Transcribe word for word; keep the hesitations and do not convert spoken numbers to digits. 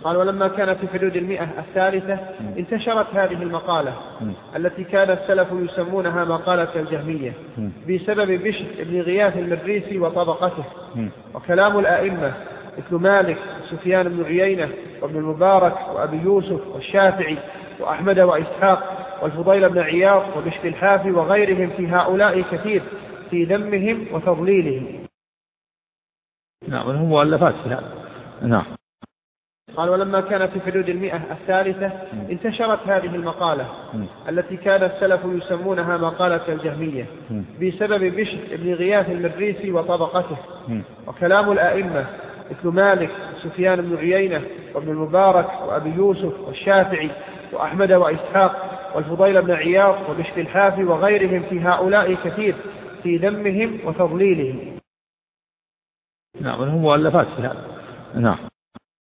قال ولما كان في حدود المئة الثالثة انتشرت هذه المقالة التي كان السلف يسمونها مقالة الجهمية بسبب بشر بن غياث المريسي وطبقته، وكلام الآئمة مثل مالك وسفيان بن عيينة وابن المبارك وأبي يوسف والشافعي وأحمد وإسحاق والفضيل بن عياض وبشر الحافي وغيرهم في هؤلاء كثير في ذمهم وتضليلهم. نعم، هم مؤلفات في هذا. نعم. قال ولما كان في حدود المئة الثالثة انتشرت هذه المقالة التي كان السلف يسمونها مقالة الجهمية بسبب بشر بن غياث المريسي وطبقته، وكلام الآئمة مثل مالك وسفيان بن عيينة وابن المبارك وأبي يوسف والشافعي وأحمد وإسحاق والفضيل بن عياض وبشر الحافي وغيرهم في هؤلاء كثير في ذمهم وتضليلهم. نعم، هم مؤلفات في هذا. نعم.